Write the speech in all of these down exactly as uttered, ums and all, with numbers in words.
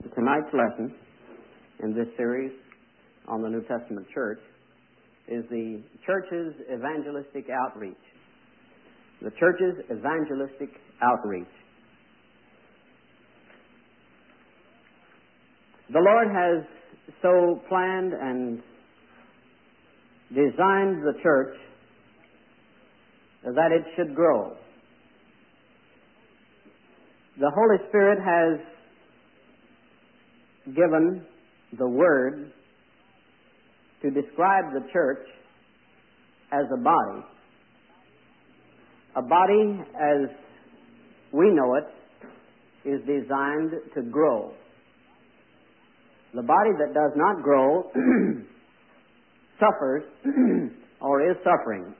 Tonight's lesson in this series on the New Testament church is the church's evangelistic outreach. The church's evangelistic outreach. The Lord has so planned and designed the church that it should grow. The Holy Spirit has given the Word to describe the church as a body. A body, as we know it, is designed to grow. The body that does not grow suffers or is suffering.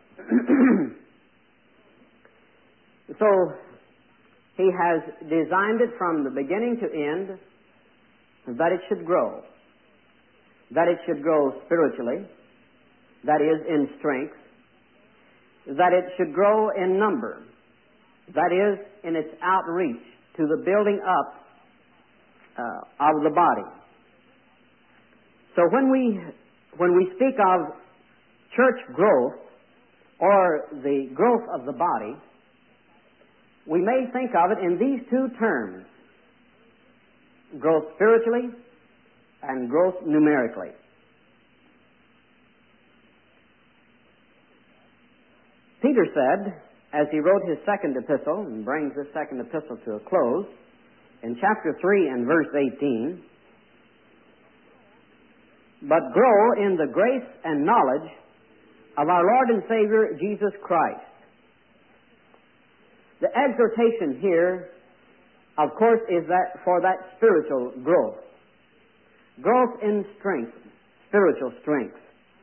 So, He has designed it from the beginning to end that it should grow. That it should grow spiritually, that is, in strength. That it should grow in number, that is, in its outreach to the building up uh, of the body. So when we when we speak of church growth or the growth of the body, we may think of it in these two terms: growth spiritually and growth numerically. Peter said, as he wrote his second epistle, and brings this second epistle to a close, in chapter three and verse eighteen, "But grow in the grace and knowledge of our Lord and Savior Jesus Christ." The exhortation here, of course, is that for that spiritual growth. Growth in strength, spiritual strength.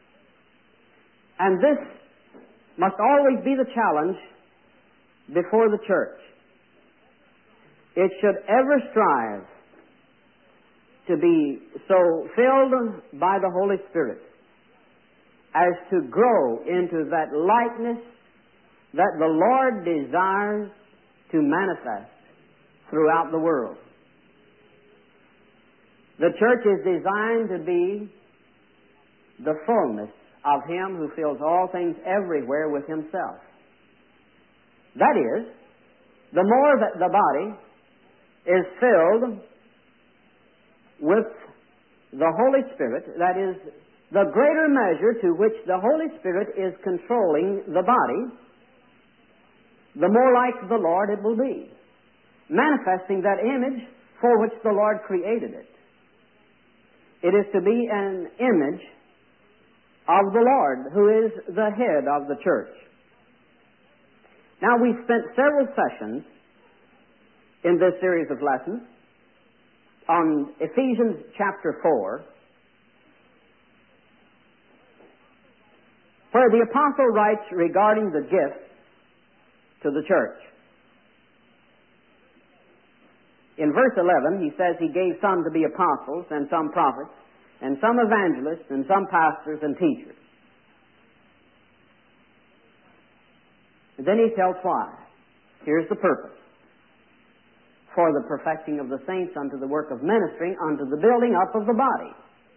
And this must always be the challenge before the church. It should ever strive to be so filled by the Holy Spirit as to grow into that likeness that the Lord desires to manifest throughout the world. The church is designed to be the fullness of Him who fills all things everywhere with Himself. That is, the more that the body is filled with the Holy Spirit, that is, the greater measure to which the Holy Spirit is controlling the body, the more like the Lord it will be, manifesting that image for which the Lord created it. It is to be an image of the Lord, who is the head of the church. Now, we've spent several sessions in this series of lessons on Ephesians chapter four, where the apostle writes regarding the gifts to the church. In verse eleven, he says he gave some to be apostles, and some prophets, and some evangelists, and some pastors and teachers. And then he tells why. Here's the purpose: for the perfecting of the saints unto the work of ministering, unto the building up of the body.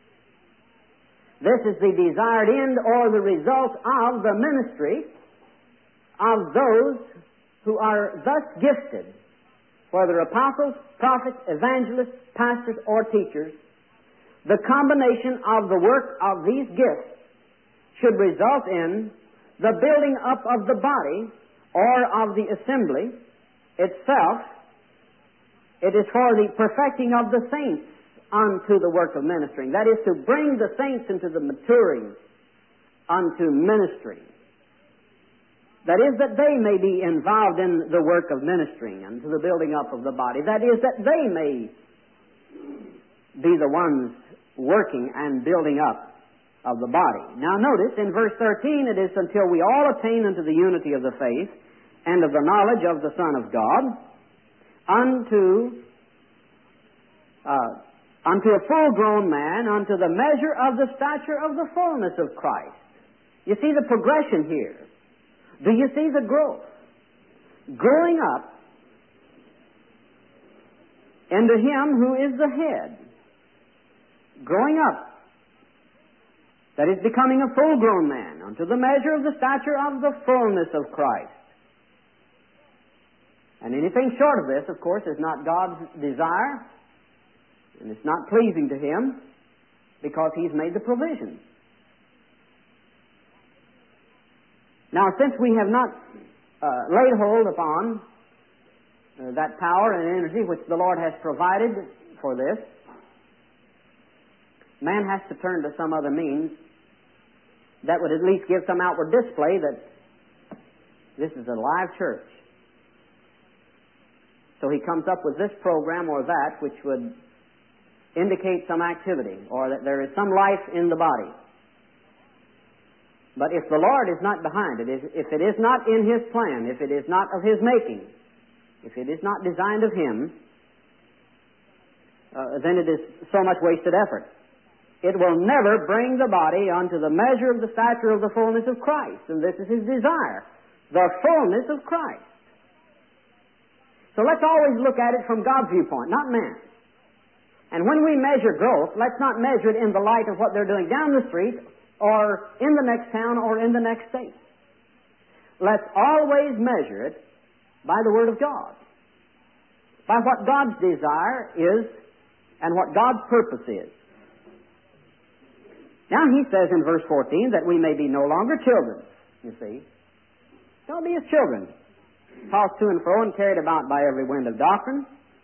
This is the desired end or the result of the ministry of those who are thus gifted, whether apostles, prophets, evangelists, pastors, or teachers. The combination of the work of these gifts should result in the building up of the body or of the assembly itself. It is for the perfecting of the saints unto the work of ministering. That is, to bring the saints into the maturing unto ministry. That is, that they may be involved in the work of ministering and to the building up of the body. That is, that they may be the ones working and building up of the body. Now notice, in verse thirteen, it is until we all attain unto the unity of the faith and of the knowledge of the Son of God, unto, uh, unto a full-grown man, unto the measure of the stature of the fullness of Christ. You see the progression here. Do you see the growth? Growing up into Him who is the head, growing up, that is, becoming a full-grown man, unto the measure of the stature of the fullness of Christ. And anything short of this, of course, is not God's desire, and it's not pleasing to Him, because He's made the provision. Now, since we have not uh, laid hold upon uh, that power and energy which the Lord has provided for this, man has to turn to some other means that would at least give some outward display that this is a live church. So he comes up with this program or that which would indicate some activity, or that there is some life in the body. But if the Lord is not behind it, if it is not in His plan, if it is not of His making, if it is not designed of Him, uh, then it is so much wasted effort. It will never bring the body unto the measure of the stature of the fullness of Christ. And this is His desire, the fullness of Christ. So let's always look at it from God's viewpoint, not man's. And when we measure growth, let's not measure it in the light of what they're doing down the street or in the next town or in the next state. Let's always measure it by the Word of God, by what God's desire is and what God's purpose is. Now He says in verse fourteen that we may be no longer children, you see. Don't be as children, tossed to and fro and carried about by every wind of doctrine,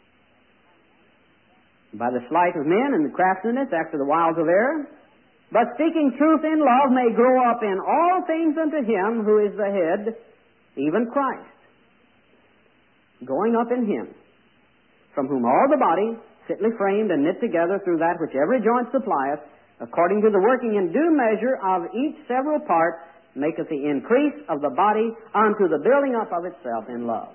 by the sleight of men and the craftiness after the wiles of error, but speaking truth in love may grow up in all things unto Him who is the head, even Christ. Going up in Him, from whom all the body, fitly framed and knit together through that which every joint supplieth, according to the working in due measure of each several part, maketh the increase of the body unto the building up of itself in love.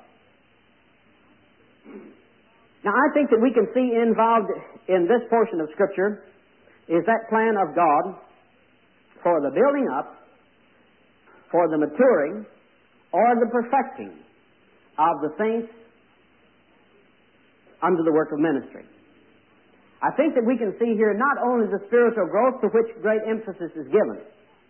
Now, I think that we can see involved in this portion of Scripture is that plan of God for the building up, for the maturing, or the perfecting of the saints under the work of ministry. I think that we can see here not only the spiritual growth to which great emphasis is given,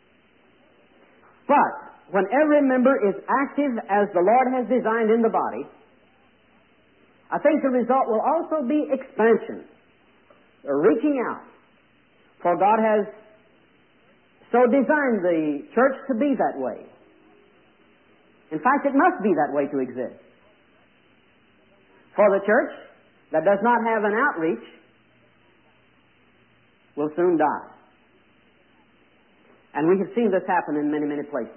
but when every member is active as the Lord has designed in the body, I think the result will also be expansion, or reaching out. For God has so designed the church to be that way. In fact, it must be that way to exist. For the church that does not have an outreach will soon die. And we have seen this happen in many, many places.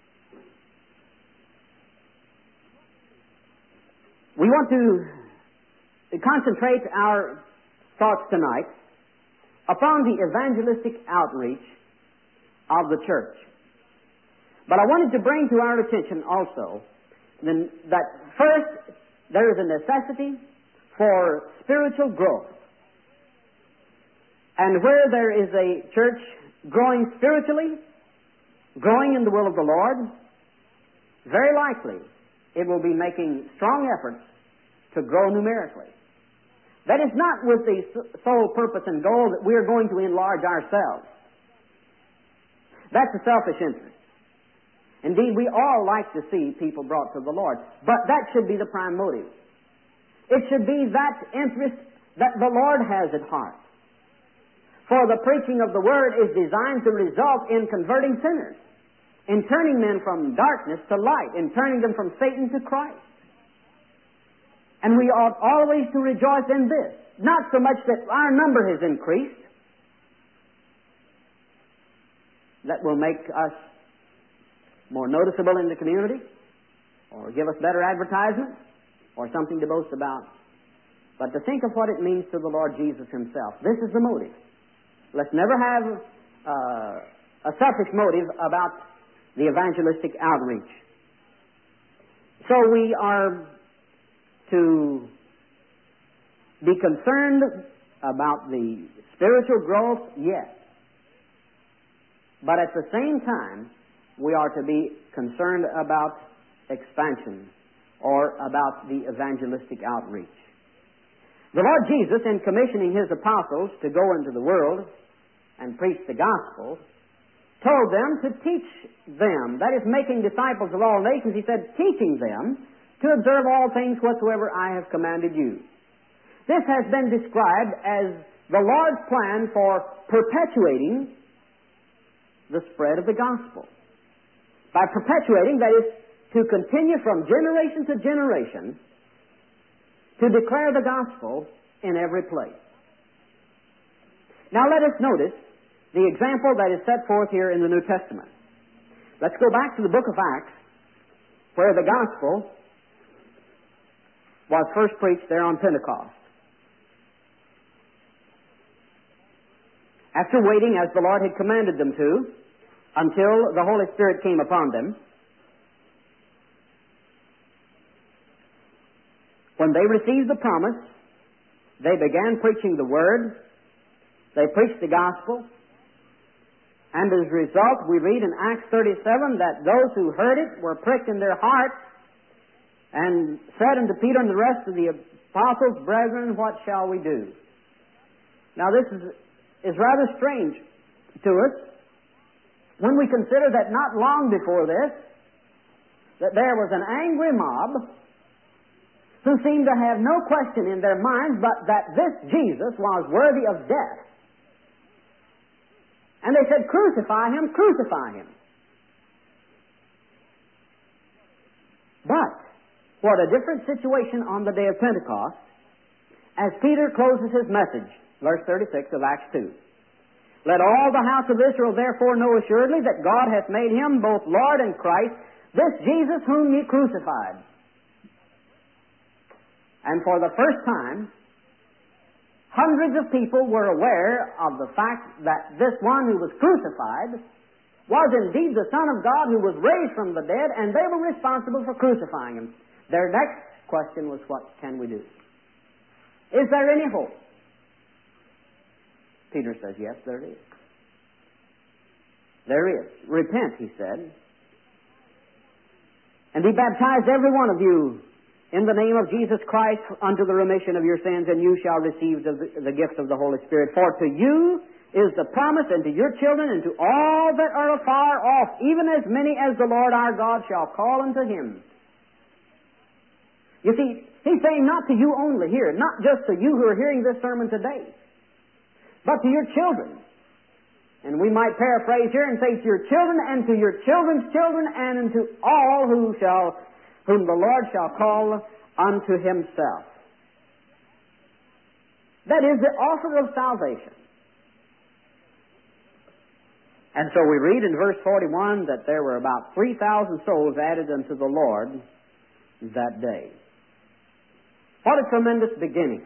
We want to concentrate our thoughts tonight upon the evangelistic outreach of the church. But I wanted to bring to our attention also that first, there is a necessity for spiritual growth. And where there is a church growing spiritually, growing in the will of the Lord, very likely it will be making strong efforts to grow numerically. That is not with the sole purpose and goal that we are going to enlarge ourselves. That's a selfish interest. Indeed, we all like to see people brought to the Lord, but that should be the prime motive. It should be that interest that the Lord has at heart. For the preaching of the Word is designed to result in converting sinners, in turning men from darkness to light, in turning them from Satan to Christ. And we ought always to rejoice in this. Not so much that our number has increased, that will make us more noticeable in the community, or give us better advertisement, or something to boast about, but to think of what it means to the Lord Jesus Himself. This is the motive. Let's never have uh, a selfish motive about the evangelistic outreach. So we are to be concerned about the spiritual growth, yes. But at the same time, we are to be concerned about expansion or about the evangelistic outreach. The Lord Jesus, in commissioning His apostles to go into the world and preach the gospel, told them to teach them, that is, making disciples of all nations. He said, teaching them to observe all things whatsoever I have commanded you. This has been described as the Lord's plan for perpetuating the spread of the gospel. By perpetuating, that is, to continue from generation to generation to declare the gospel in every place. Now let us notice the example that is set forth here in the New Testament. Let's go back to the book of Acts, where the gospel was first preached there on Pentecost. After waiting, as the Lord had commanded them to, until the Holy Spirit came upon them, when they received the promise, they began preaching the Word, they preached the gospel, and as a result, we read in Acts thirty-seven that those who heard it were pricked in their hearts and said unto Peter and the rest of the apostles, Brethren, what shall we do? Now this is is rather strange to us when we consider that not long before this, that there was an angry mob who seemed to have no question in their minds but that this Jesus was worthy of death. And they said, crucify Him, crucify Him. But what a different situation on the day of Pentecost as Peter closes his message. Verse thirty-six of Acts two. Let all the house of Israel therefore know assuredly that God hath made Him both Lord and Christ, this Jesus whom ye crucified. And for the first time, hundreds of people were aware of the fact that this one who was crucified was indeed the Son of God who was raised from the dead, and they were responsible for crucifying Him. Their next question was, what can we do? Is there any hope? Peter says, yes, there is. There is. Repent, he said, and be baptized, every one of you, in the name of Jesus Christ, unto the remission of your sins, and you shall receive the, the gift of the Holy Spirit. For to you is the promise, and to your children, and to all that are afar off, even as many as the Lord our God shall call unto Him. You see, He's saying not to you only here, not just to you who are hearing this sermon today, but to your children. And we might paraphrase here and say to your children and to your children's children and unto all who shall, whom the Lord shall call unto Himself. That is the offer of salvation. And so we read in verse forty-one that there were about three thousand souls added unto the Lord that day. What a tremendous beginning.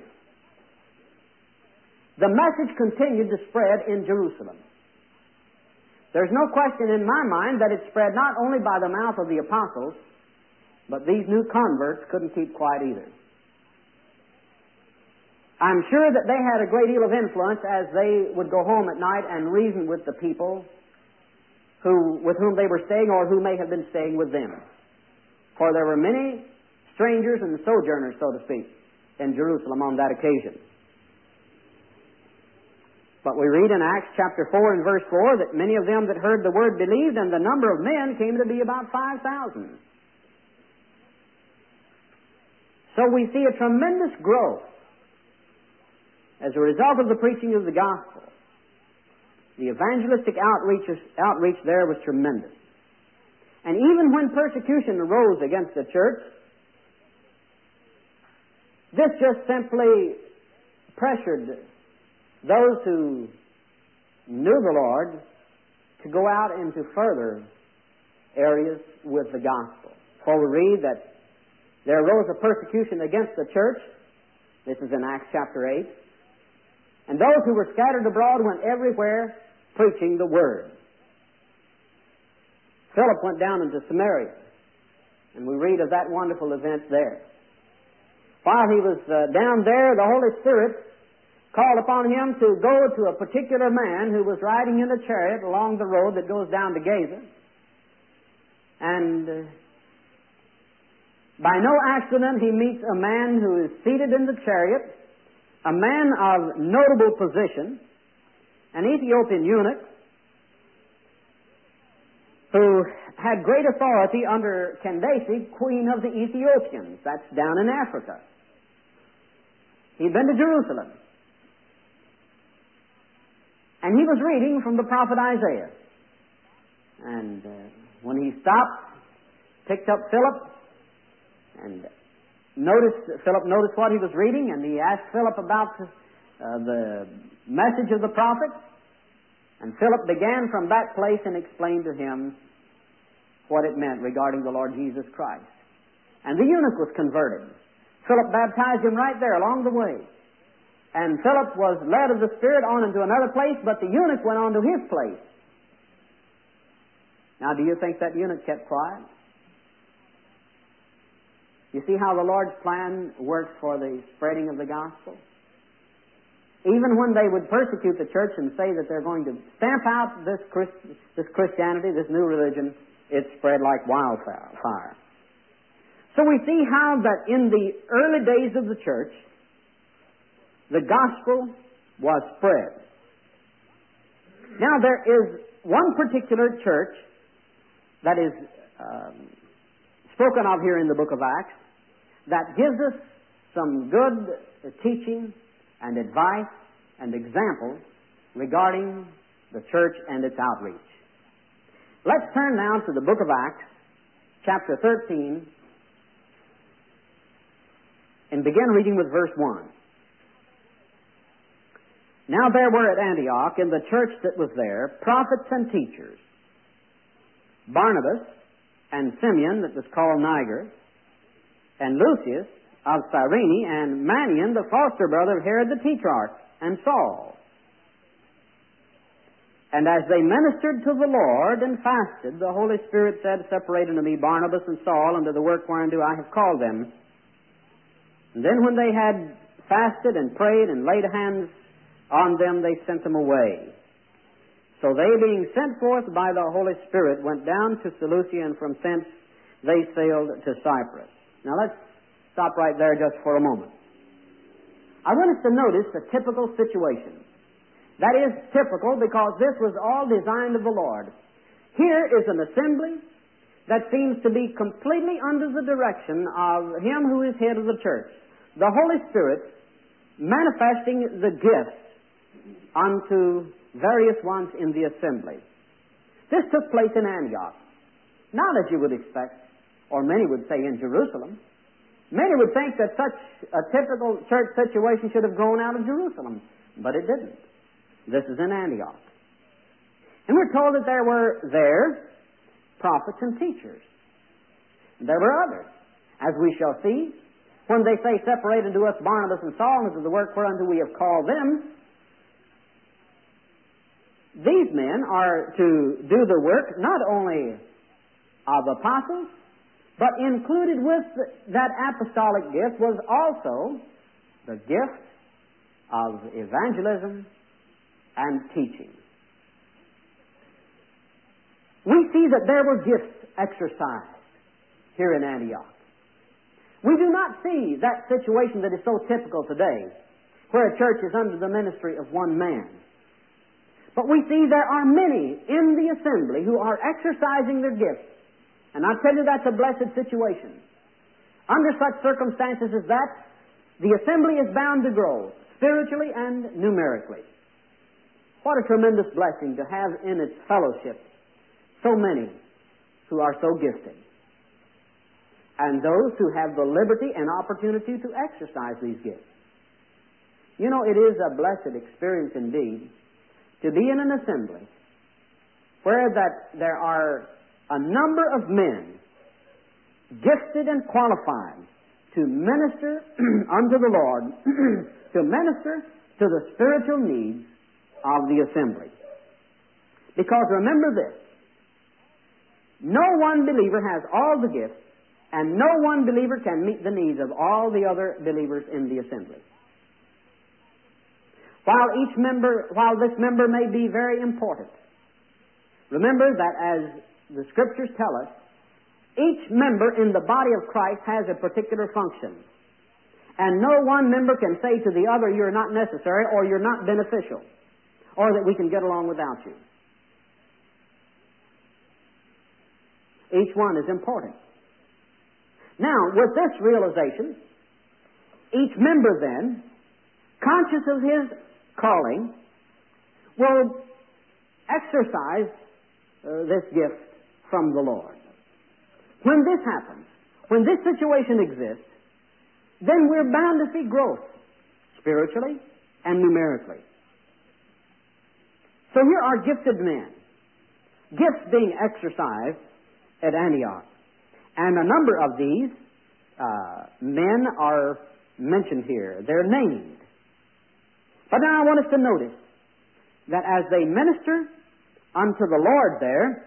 The message continued to spread in Jerusalem. There's no question in my mind that it spread not only by the mouth of the apostles, but these new converts couldn't keep quiet either. I'm sure that they had a great deal of influence as they would go home at night and reason with the people who, with whom they were staying or who may have been staying with them. For there were many strangers and sojourners, so to speak, in Jerusalem on that occasion. But we read in Acts chapter four and verse four that many of them that heard the word believed, and the number of men came to be about five thousand. So we see a tremendous growth as a result of the preaching of the gospel. The evangelistic outreach, outreach there was tremendous. And even when persecution arose against the church, this just simply pressured those who knew the Lord to go out into further areas with the gospel. For we read that there arose a persecution against the church. This is in Acts chapter eight. And those who were scattered abroad went everywhere preaching the word. Philip went down into Samaria, and we read of that wonderful event there. While he was uh, down there, the Holy Spirit called upon him to go to a particular man who was riding in a chariot along the road that goes down to Gaza. And uh, by no accident he meets a man who is seated in the chariot, a man of notable position, an Ethiopian eunuch, who had great authority under Candace, queen of the Ethiopians. That's down in Africa. He'd been to Jerusalem. And he was reading from the prophet Isaiah. And uh, when he stopped, picked up Philip, and noticed, Philip noticed what he was reading, and he asked Philip about uh, the message of the prophet. And Philip began from that place and explained to him what it meant regarding the Lord Jesus Christ. And the eunuch was converted. Philip baptized him right there along the way. And Philip was led of the Spirit on into another place, but the eunuch went on to his place. Now, do you think that eunuch kept quiet? You see how the Lord's plan works for the spreading of the gospel? Even when they would persecute the church and say that they're going to stamp out this, Christ, this Christianity, this new religion, it spread like wildfire. So we see how that in the early days of the church, the gospel was spread. Now there is one particular church that is um, spoken of here in the book of Acts that gives us some good teaching and advice and examples regarding the church and its outreach. Let's turn now to the book of Acts, chapter thirteen, and begin reading with verse one. Now there were at Antioch, in the church that was there, prophets and teachers, Barnabas and Simeon, that was called Niger, and Lucius of Cyrene, and Manaen, the foster brother of Herod the Tetrarch, and Saul. And as they ministered to the Lord and fasted, the Holy Spirit said, Separate unto me Barnabas and Saul unto the work whereunto I have called them. And then when they had fasted and prayed and laid hands on them, they sent them away. So they, being sent forth by the Holy Spirit, went down to Seleucia, and from thence they sailed to Cyprus. Now let's stop right there just for a moment. I want us to notice a typical situation. That is typical because this was all designed of the Lord. Here is an assembly that seems to be completely under the direction of Him who is head of the church, the Holy Spirit manifesting the gifts unto various ones in the assembly. This took place in Antioch. Not as you would expect, or many would say in Jerusalem. Many would think that such a typical church situation should have grown out of Jerusalem, but it didn't. This is in Antioch. And we're told that there were there prophets and teachers. There were others. As we shall see, when they say, Separate unto us Barnabas and Saul unto the work whereunto we have called them, these men are to do the work not only of apostles, but included with that apostolic gift was also the gift of evangelism and teaching. We see that there were gifts exercised here in Antioch. We do not see that situation that is so typical today, where a church is under the ministry of one man. But we see there are many in the assembly who are exercising their gifts. And I tell you, that's a blessed situation. Under such circumstances as that, the assembly is bound to grow, spiritually and numerically. What a tremendous blessing to have in its fellowship so many who are so gifted, and those who have the liberty and opportunity to exercise these gifts. You know, it is a blessed experience indeed to be in an assembly where that there are a number of men gifted and qualified to minister unto the Lord, to minister to the spiritual needs of the assembly. Because remember this, no one believer has all the gifts, and no one believer can meet the needs of all the other believers in the assembly. While each member, while this member may be very important, remember that as the Scriptures tell us, each member in the body of Christ has a particular function. And no one member can say to the other, you're not necessary, or you're not beneficial, or that we can get along without you. Each one is important. Now, with this realization, each member then, conscious of his calling, will exercise uh, this gift from the Lord. When this happens, when this situation exists, then we're bound to see growth, spiritually and numerically. So here are gifted men, gifts being exercised at Antioch. And a number of these uh, men are mentioned here. They're named. But now I want us to notice that as they minister unto the Lord there,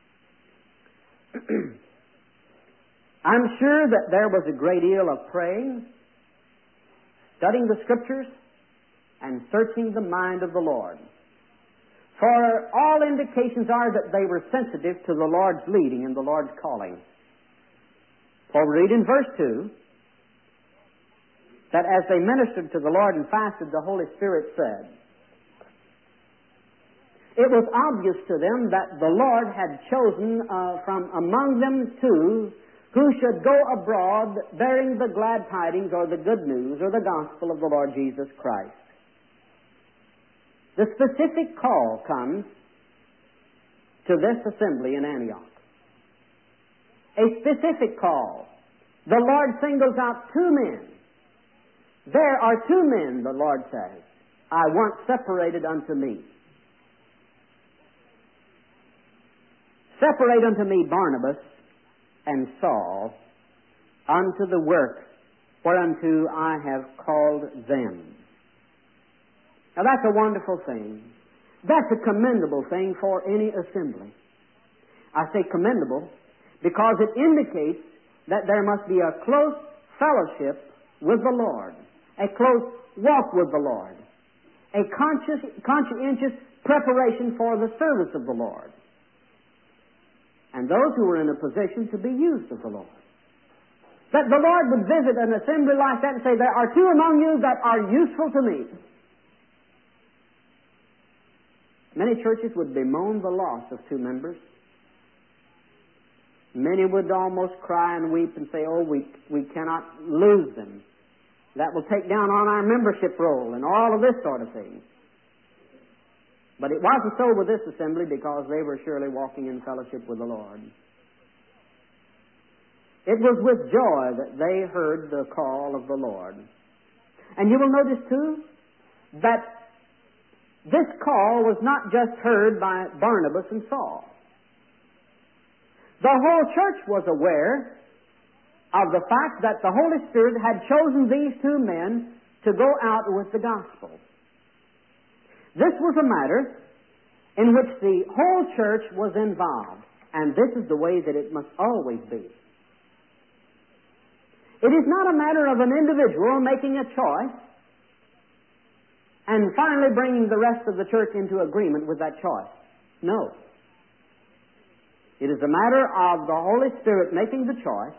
I'm sure that there was a great deal of praying, studying the Scriptures, and searching the mind of the Lord. For all indications are that they were sensitive to the Lord's leading and the Lord's calling. For we read in verse two that as they ministered to the Lord and fasted, the Holy Spirit said, it was obvious to them that the Lord had chosen uh, from among them two who should go abroad bearing the glad tidings or the good news or the gospel of the Lord Jesus Christ. The specific call comes to this assembly in Antioch. A specific call. The Lord singles out two men. There are two men, the Lord says, I want separated unto me. Separate unto me Barnabas and Saul unto the work whereunto I have called them. Now that's a wonderful thing. That's a commendable thing for any assembly. I say commendable because it indicates that there must be a close fellowship with the Lord, a close walk with the Lord, a conscious, conscientious preparation for the service of the Lord, and those who are in a position to be used of the Lord. That the Lord would visit an assembly like that and say, there are two among you that are useful to me. Many churches would bemoan the loss of two members. Many would almost cry and weep and say, oh, we, we cannot lose them. That will take down on our membership roll and all of this sort of thing. But it wasn't so with this assembly because they were surely walking in fellowship with the Lord. It was with joy that they heard the call of the Lord. And you will notice too that this call was not just heard by Barnabas and Saul. The whole church was aware of the fact that the Holy Spirit had chosen these two men to go out with the gospel. This was a matter in which the whole church was involved, and this is the way that it must always be. It is not a matter of an individual making a choice and finally bringing the rest of the church into agreement with that choice. No. It is a matter of the Holy Spirit making the choice,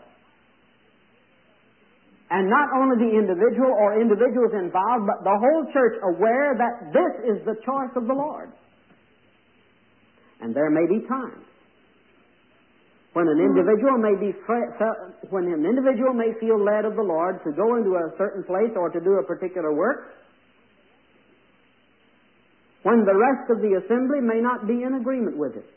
and not only the individual or individuals involved, but the whole church aware that this is the choice of the Lord. And there may be times when an individual may be when an individual may feel led of the Lord to go into a certain place or to do a particular work, when the rest of the assembly may not be in agreement with it.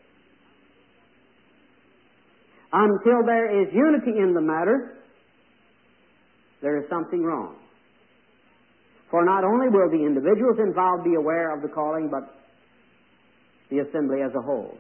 Until there is unity in the matter, there is something wrong. For not only will the individuals involved be aware of the calling, but the assembly as a whole.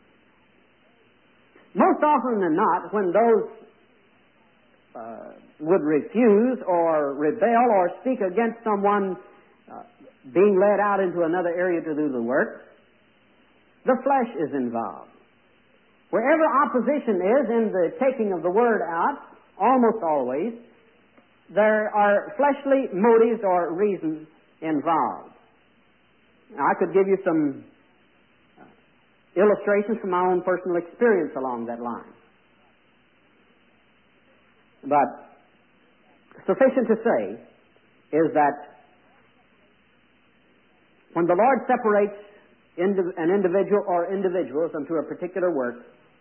Most often than not, when those uh, would refuse or rebel or speak against someone uh, being led out into another area to do the work, the flesh is involved. Wherever opposition is in the taking of the word out, almost always, there are fleshly motives or reasons involved. Now, I could give you some illustrations from my own personal experience along that line. But sufficient to say is that when the Lord separates an individual or individuals into a particular work,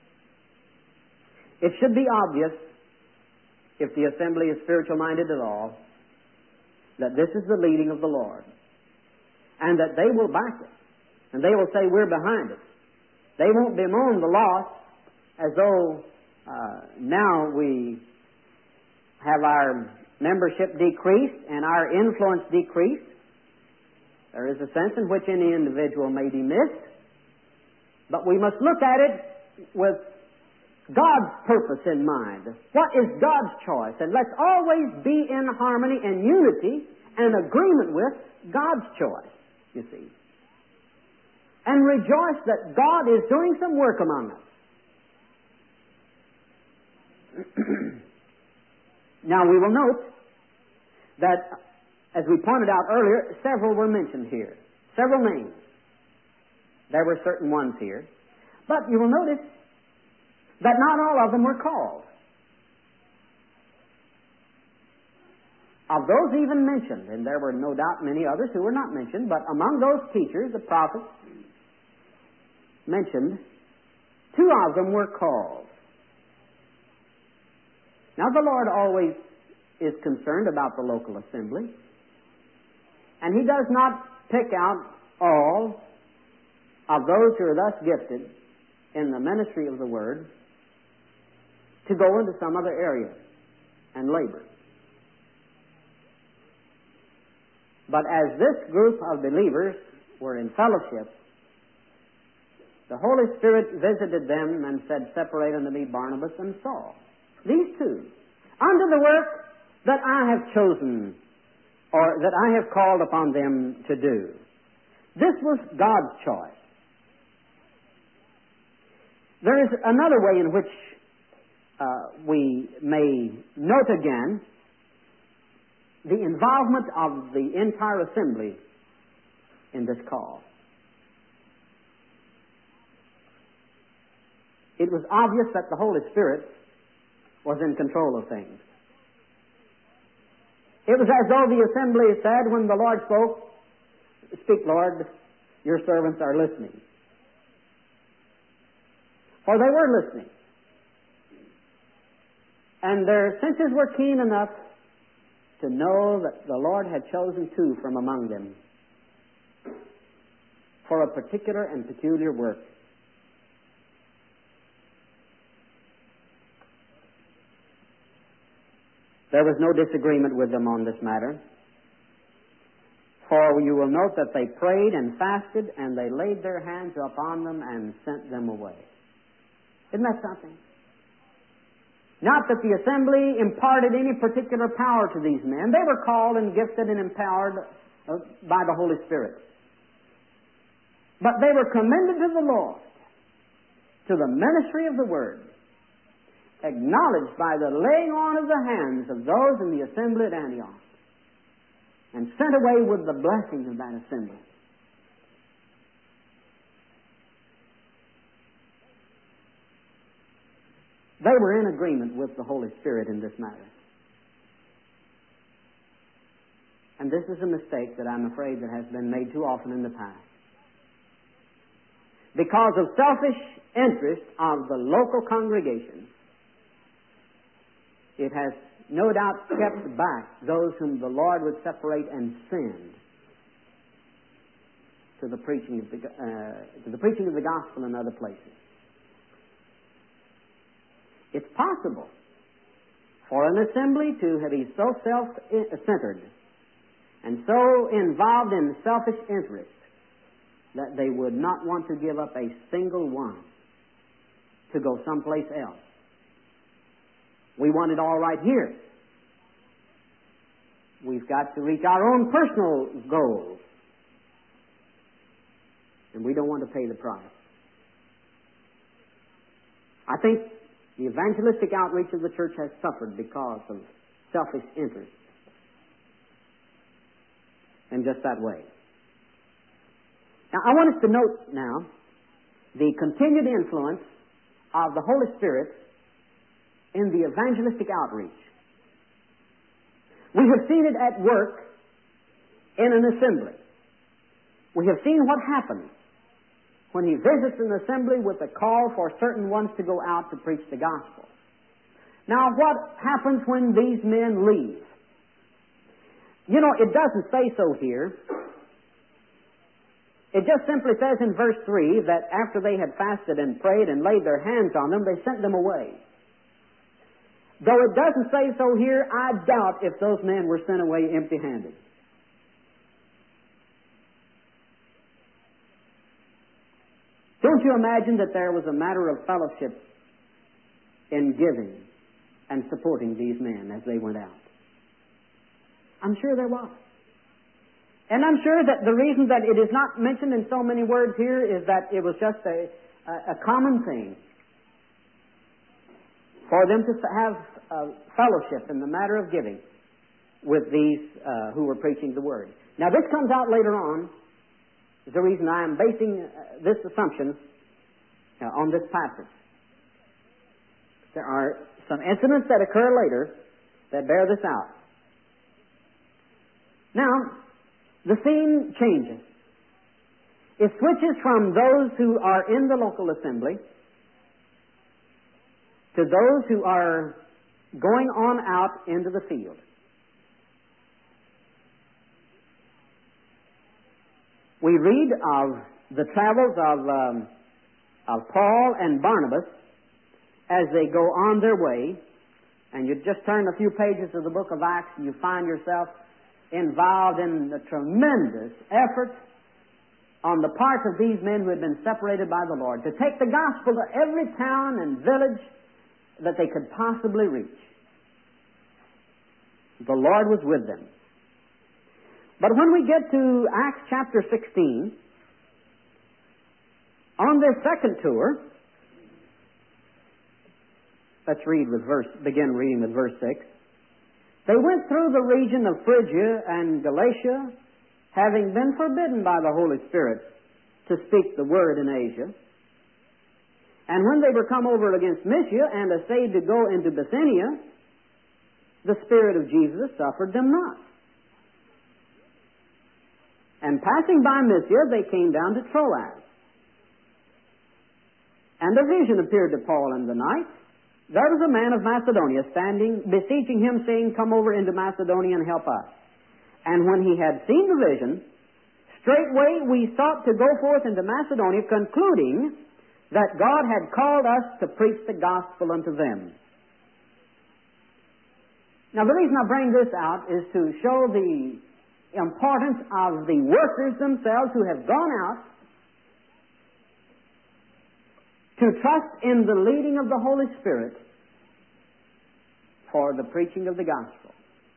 it should be obvious, if the assembly is spiritual-minded at all, that this is the leading of the Lord, and that they will back it, and they will say, we're behind it. They won't bemoan the loss as though uh, now we have our membership decreased and our influence decreased. There is a sense in which any individual may be missed, but we must look at it with God's purpose in mind. What is God's choice? And let's always be in harmony and unity and agreement with God's choice, you see. And rejoice that God is doing some work among us. Now we will note that, as we pointed out earlier, several were mentioned here. Several names. There were certain ones here. But you will notice that not all of them were called. Of those even mentioned, and there were no doubt many others who were not mentioned, but among those teachers, the prophets mentioned, two of them were called. Now the Lord always is concerned about the local assembly, and He does not pick out all of those who are thus gifted in the ministry of the Word to go into some other area and labor. But as this group of believers were in fellowship, the Holy Spirit visited them and said, separate unto me Barnabas and Saul, these two, unto the work that I have chosen, or that I have called upon them to do. This was God's choice. There is another way in which uh, we may note again the involvement of the entire assembly in this call. It was obvious that the Holy Spirit was in control of things. It was as though the assembly said when the Lord spoke, speak, Lord, your servants are listening. For they were listening. And their senses were keen enough to know that the Lord had chosen two from among them for a particular and peculiar work. There was no disagreement with them on this matter. For you will note that they prayed and fasted, and they laid their hands upon them and sent them away. Isn't that something? Not that the assembly imparted any particular power to these men. They were called and gifted and empowered by the Holy Spirit. But they were commended to the Lord, to the ministry of the Word, acknowledged by the laying on of the hands of those in the assembly at Antioch, and sent away with the blessings of that assembly. They were in agreement with the Holy Spirit in this matter. And this is a mistake that I'm afraid that has been made too often in the past. Because of selfish interest of the local congregation, it has no doubt kept back those whom the Lord would separate and send to the preaching of the, uh, to the preaching of the gospel in other places. It's possible for an assembly to be so self-centered and so involved in selfish interest that they would not want to give up a single one to go someplace else. We want it all right here. We've got to reach our own personal goals, and we don't want to pay the price. I think the evangelistic outreach of the church has suffered because of selfish interest. In just that way. Now, I want us to note now the continued influence of the Holy Spirit in the evangelistic outreach. We have seen it at work in an assembly. We have seen what happens when he visits an assembly with a call for certain ones to go out to preach the gospel. Now, what happens when these men leave? You know, it doesn't say so here. It just simply says in verse three that after they had fasted and prayed and laid their hands on them, they sent them away. Though it doesn't say so here, I doubt if those men were sent away empty-handed. Don't you imagine that there was a matter of fellowship in giving and supporting these men as they went out? I'm sure there was. And I'm sure that the reason that it is not mentioned in so many words here is that it was just a, a, a common thing for them to have uh, fellowship in the matter of giving with these uh, who were preaching the Word. Now, this comes out later on. Is the reason I am basing uh, this assumption uh, on this passage. There are some incidents that occur later that bear this out. Now, the scene changes. It switches from those who are in the local assembly to those who are going on out into the field. We read of the travels of, um, of Paul and Barnabas as they go on their way, and you just turn a few pages of the book of Acts and you find yourself involved in the tremendous effort on the part of these men who had been separated by the Lord to take the gospel to every town and village that they could possibly reach. The Lord was with them. But when we get to Acts chapter sixteen, on their second tour, let's read with verse, begin reading with verse six. They went through the region of Phrygia and Galatia, having been forbidden by the Holy Spirit to speak the word in Asia. And when they were come over against Mysia and essayed to go into Bithynia, the Spirit of Jesus suffered them not. And passing by Mysia, they came down to Troas. And a vision appeared to Paul in the night. There was a man of Macedonia standing, beseeching him, saying, Come over into Macedonia and help us. And when he had seen the vision, straightway we sought to go forth into Macedonia, concluding that God had called us to preach the gospel unto them. Now, the reason I bring this out is to show the importance of the workers themselves who have gone out to trust in the leading of the Holy Spirit for the preaching of the gospel.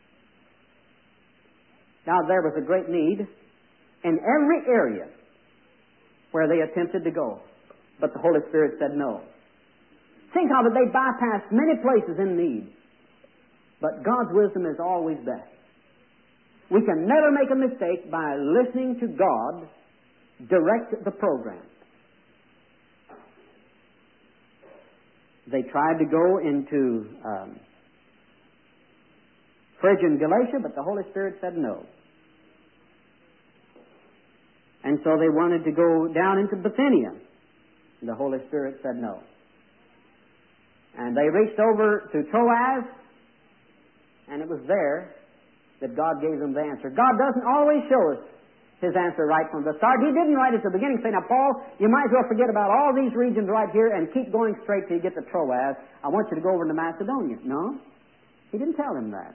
Now, there was a great need in every area where they attempted to go, but the Holy Spirit said no. Think of it, they bypassed many places in need, but God's wisdom is always best. We can never make a mistake by listening to God direct the program. They tried to go into um, Phrygia and Galatia, but the Holy Spirit said no. And so they wanted to go down into Bithynia. The Holy Spirit said no. And they reached over to Troas, and it was there that God gave them the answer. God doesn't always show us His answer right from the start. He didn't right at the beginning say, now, Paul, you might as well forget about all these regions right here and keep going straight till you get to Troas. I want you to go over to Macedonia. No, He didn't tell him that.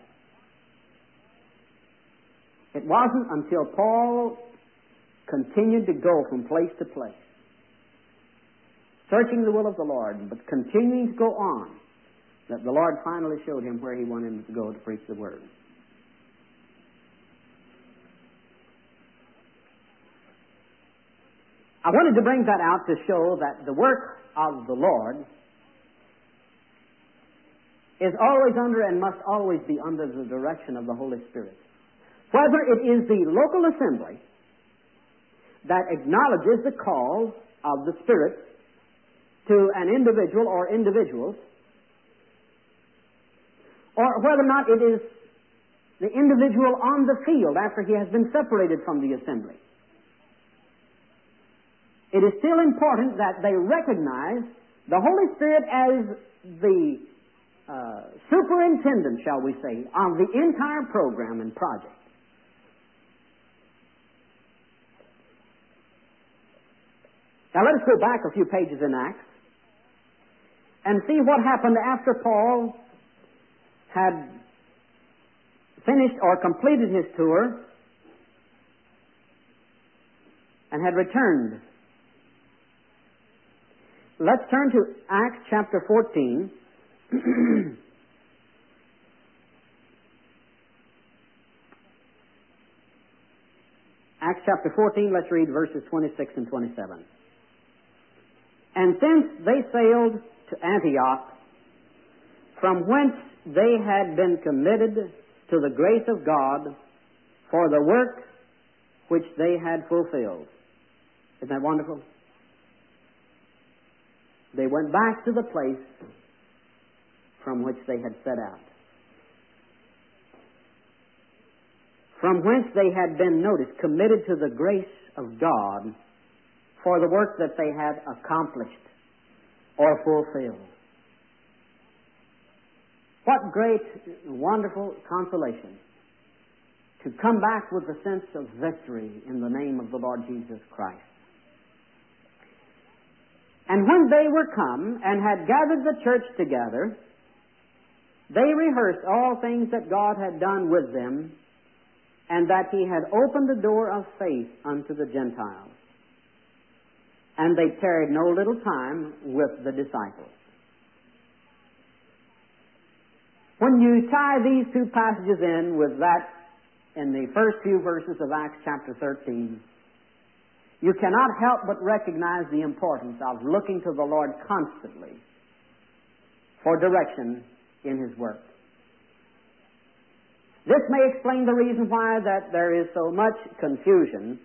It wasn't until Paul continued to go from place to place, searching the will of the Lord, but continuing to go on, that the Lord finally showed him where He wanted him to go to preach the Word. I wanted to bring that out to show that the work of the Lord is always under and must always be under the direction of the Holy Spirit. Whether it is the local assembly that acknowledges the call of the Spirit to an individual or individuals, or whether or not it is the individual on the field after he has been separated from the assembly. It is still important that they recognize the Holy Spirit as the uh, superintendent, shall we say, of the entire program and project. Now let us go back a few pages in Acts and see what happened after Paul had finished or completed his tour and had returned. Let's turn to Acts chapter fourteen. Acts chapter fourteen, let's read verses twenty-six and twenty-seven. And since they sailed to Antioch, from whence they had been committed to the grace of God for the work which they had fulfilled. Isn't that wonderful? They went back to the place from which they had set out. From whence they had been, notice, committed to the grace of God for the work that they had accomplished or fulfilled. What great, wonderful consolation to come back with a sense of victory in the name of the Lord Jesus Christ. And when they were come and had gathered the church together, they rehearsed all things that God had done with them, and that He had opened the door of faith unto the Gentiles. And they tarried no little time with the disciples. When you tie these two passages in with that in the first few verses of Acts chapter thirteen, you cannot help but recognize the importance of looking to the Lord constantly for direction in His work. This may explain the reason why that there is so much confusion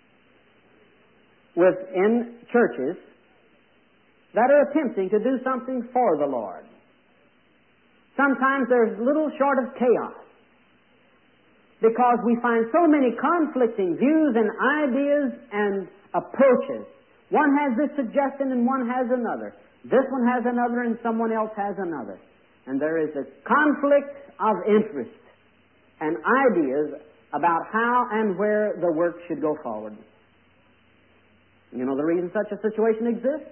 within churches that are attempting to do something for the Lord. Sometimes there's little short of chaos because we find so many conflicting views and ideas and approaches. One has this suggestion and one has another. This one has another and someone else has another. And there is a conflict of interest and ideas about how and where the work should go forward. You know the reason such a situation exists?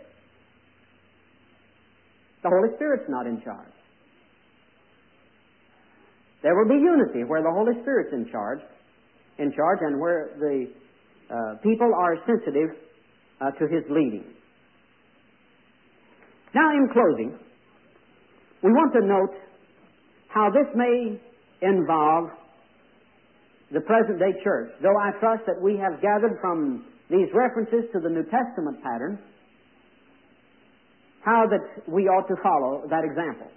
The Holy Spirit's not in charge. There will be unity where the Holy Spirit's in charge, in charge, and where the uh, people are sensitive uh, to His leading. Now, in closing, we want to note how this may involve the present-day church, though I trust that we have gathered from these references to the New Testament pattern how that we ought to follow that example.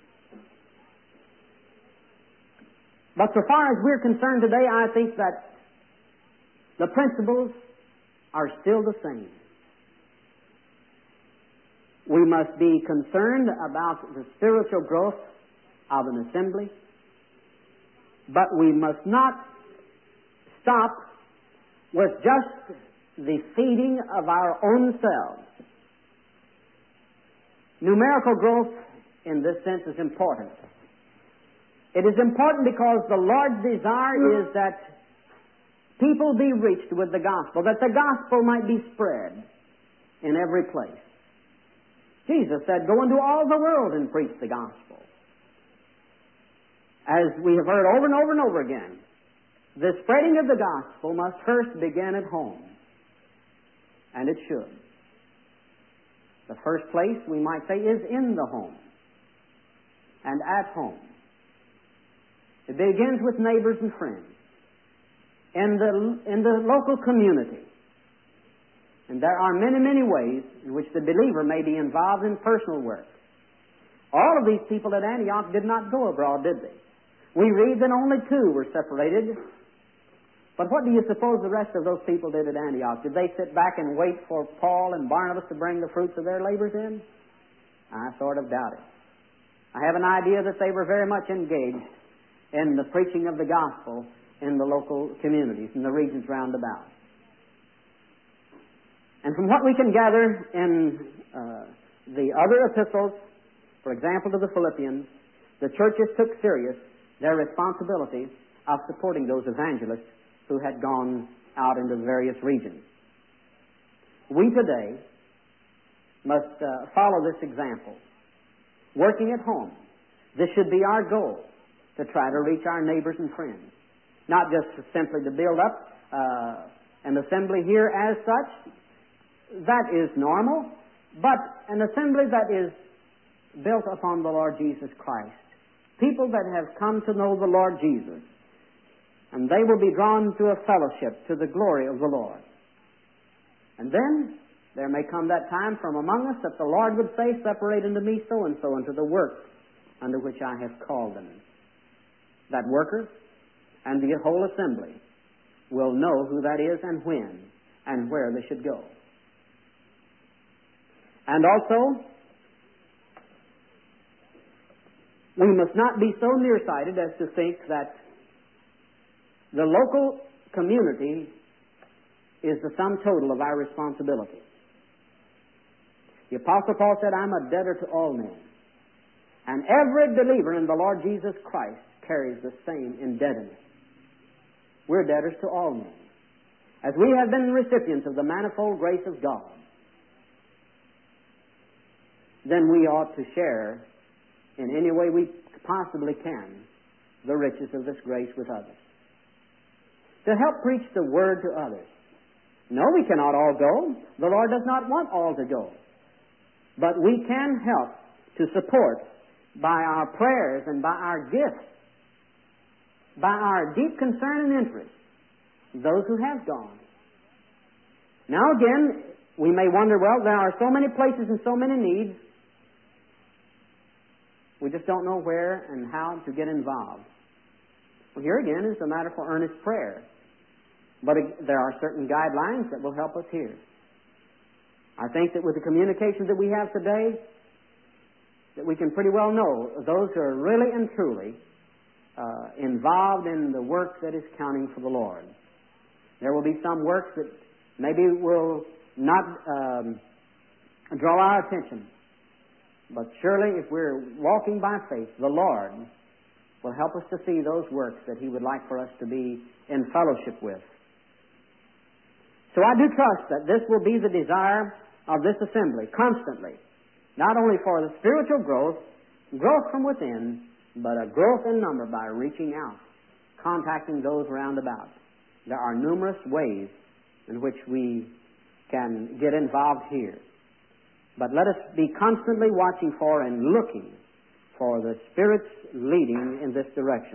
But so far as we're concerned today, I think that the principles are still the same. We must be concerned about the spiritual growth of an assembly, but we must not stop with just the feeding of our own selves. Numerical growth in this sense is important. It is important because the Lord's desire is that people be reached with the gospel, that the gospel might be spread in every place. Jesus said, "Go into all the world and preach the gospel." As we have heard over and over and over again, the spreading of the gospel must first begin at home. And it should. The first place, we might say, is in the home and at home. It begins with neighbors and friends in the, in the local community. And there are many, many ways in which the believer may be involved in personal work. All of these people at Antioch did not go abroad, did they? We read that only two were separated. But what do you suppose the rest of those people did at Antioch? Did they sit back and wait for Paul and Barnabas to bring the fruits of their labors in? I sort of doubt it. I have an idea that they were very much engaged in the preaching of the gospel in the local communities, in the regions round about. And from what we can gather in uh, the other epistles, for example, to the Philippians, the churches took serious their responsibility of supporting those evangelists who had gone out into the various regions. We today must uh, follow this example. Working at home, this should be our goal, to try to reach our neighbors and friends. Not just simply to build up uh, an assembly here as such. That is normal, but an assembly that is built upon the Lord Jesus Christ. People that have come to know the Lord Jesus, and they will be drawn to a fellowship to the glory of the Lord. And then there may come that time from among us that the Lord would say, separate unto me so and so unto the work unto which I have called them. That worker and the whole assembly will know who that is and when and where they should go. And also, we must not be so nearsighted as to think that the local community is the sum total of our responsibility. The Apostle Paul said, I'm a debtor to all men. And every believer in the Lord Jesus Christ carries the same indebtedness. We're debtors to all men. As we have been recipients of the manifold grace of God, then we ought to share in any way we possibly can the riches of this grace with others. To help preach the Word to others. No, we cannot all go. The Lord does not want all to go. But we can help to support by our prayers and by our gifts, by our deep concern and interest, those who have gone. Now again, we may wonder, well, there are so many places and so many needs. We just don't know where and how to get involved. Well, here again is a matter for earnest prayer. But there are certain guidelines that will help us here. I think that with the communications that we have today, that we can pretty well know those who are really and truly uh, involved in the work that is counting for the Lord. There will be some works that maybe will not um, draw our attention. But surely if we're walking by faith, the Lord will help us to see those works that He would like for us to be in fellowship with. So I do trust that this will be the desire of this assembly constantly, not only for the spiritual growth, growth from within, but a growth in number by reaching out, contacting those round about. There are numerous ways in which we can get involved here. But let us be constantly watching for and looking for the Spirit's leading in this direction.